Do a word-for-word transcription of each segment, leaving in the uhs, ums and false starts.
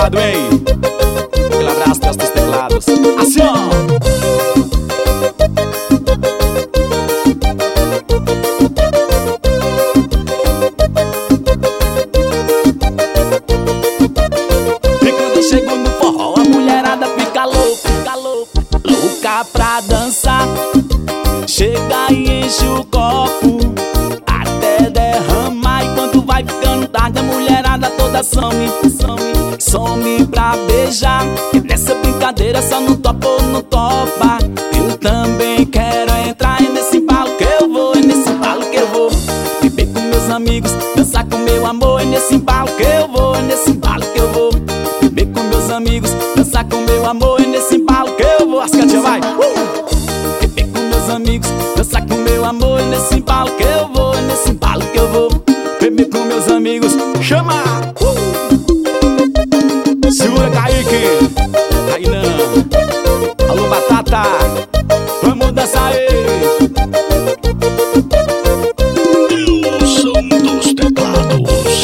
teclado, hein? Aquele abraço para os teclados. Assim, ó. E quando eu chego no forró, a mulherada fica louca, fica louca, louca pra dançar. Chega e enche o copo até derramar. E quando vai ficando tarde, a mulherada toda some, some, some pra beijar. E nessa brincadeira só não topa ou não topa. Eu também quero entrar e nesse embalo que eu vou, é nesse embalo que eu vou. Beber com meus amigos, dançar com meu amor, é nesse embalo que eu vou, é nesse embalo que eu vou. Beber com meus amigos, dançar com meu amor, é nesse embalo que eu vou. As catinhas vai! Uh! Beber com meus amigos, dançar com meu amor, é nesse embalo que eu vou, é nesse embalo que eu vou. Beber com meus amigos, chama! Uh! Segura, Kaique! Rainan! Alô, Batata! Vamos dançar aí! Eu sou dos teclados.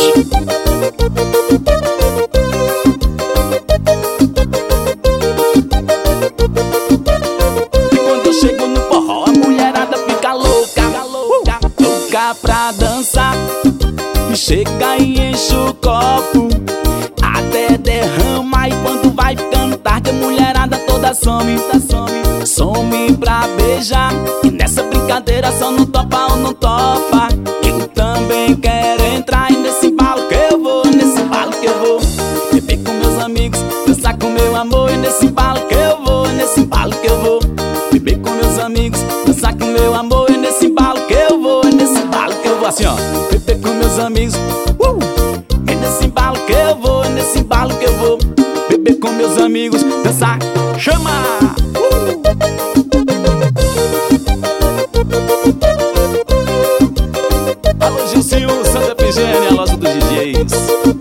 E quando eu chego no forró, a mulherada fica louca, louca, louca pra dançar. E chega e enche o copo até derrama. E quando vai ficando tarde, a mulherada toda some, some, some pra beijar. E nessa brincadeira só não topa ou não topa. Eu também quero entrar e nesse embalo que eu vou, nesse embalo que eu vou. Beber com meus amigos, dançar com meu amor, e nesse embalo que eu vou, nesse embalo que eu vou. Beber com meus amigos, dançar com meu amor, e nesse embalo que eu vou, nesse embalo que eu vou. Assim, ó. Beber com meus amigos, uh! É nesse embalo que eu vou, é nesse embalo que eu vou. Beber com meus amigos, dançar, chama! Uh! Alô, Gilcinho, Santa Efigênia, a loja dos D Js.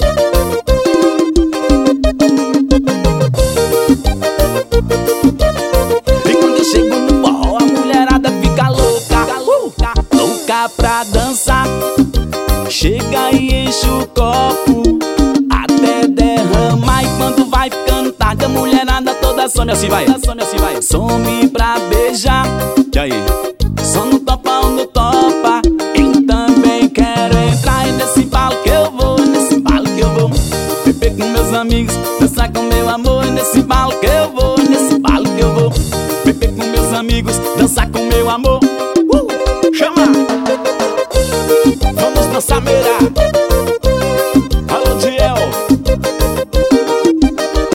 E quando eu chego no forró, a mulherada fica louca, louca, louca pra dançar. Chega e enche o copo até derramar. E quando vai ficando tarde, a mulherada toda some. Assim vai, some, assim vai. Some pra beijar. E aí? Só não topa ou não topa. Eu também quero entrar e nesse embalo que eu vou, nesse embalo que eu vou. Beber com meus amigos, dançar com meu amor, nesse embalo que eu vou, nesse embalo que eu vou. Beber com meus amigos, dançar com meu amor. Uh! Chama! Vamos dançar, meira!